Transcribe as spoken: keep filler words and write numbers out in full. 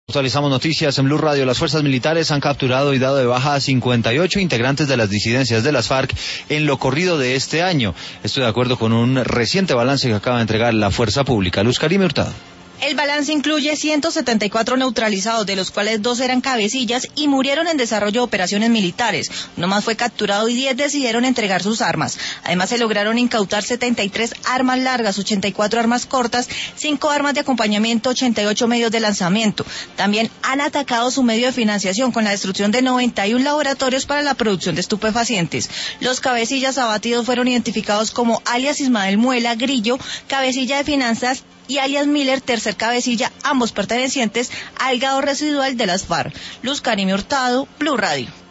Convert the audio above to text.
Actualizamos noticias en Blue Radio. Las fuerzas militares han capturado y dado de baja a cincuenta y ocho integrantes de las disidencias de las FARC en lo corrido de este año. Esto de acuerdo con un reciente balance que acaba de entregar la Fuerza Pública. Luz Karime Hurtado. El balance incluye ciento setenta y cuatro neutralizados, de los cuales dos eran cabecillas y murieron en desarrollo de operaciones militares. Uno más fue capturado y diez decidieron entregar sus armas. Además, se lograron incautar setenta y tres armas largas, ochenta y cuatro armas cortas, cinco armas de acompañamiento, ochenta y ocho medios de lanzamiento. También han atacado su medio de financiación con la destrucción de noventa y uno laboratorios para la producción de estupefacientes. Los cabecillas abatidos fueron identificados como alias Ismael Muela Grillo, cabecilla de finanzas, y alias Miller, tercer cabecilla, ambos pertenecientes al gado residual de las FARC. Luz Karime Hurtado, Blue Radio.